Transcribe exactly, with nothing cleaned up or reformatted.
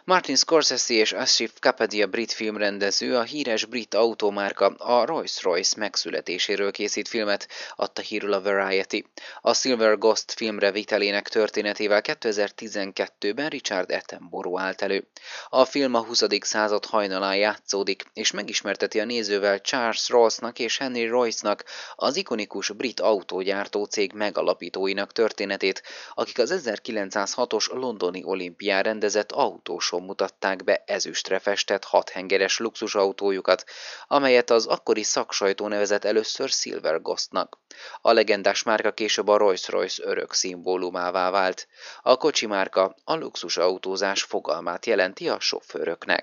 Martin Scorsese és Ashraf Kapadia brit filmrendező, a híres brit autómárka a Rolls-Royce megszületéséről készít filmet, adta hírül a Variety. A Silver Ghost filmre vitelének történetével kétezer-tizenkettőben Richard Attenborough állt elő. A film a huszadik század hajnalán játszódik, és megismerteti a nézővel Charles Rossnak és Henry Royce-nak, az ikonikus brit autógyártó cég megalapítóinak történetét, akik az ezerkilencszázhatos londoni olimpián rendezett autós mutatták be ezüstre festett hathengeres luxusautójukat, amelyet az akkori szaksajtó nevezett először Silver Ghostnak. A legendás márka később a Rolls-Royce örök szimbólumává vált. A kocsi márka a luxusautózás fogalmát jelenti a sofőröknek.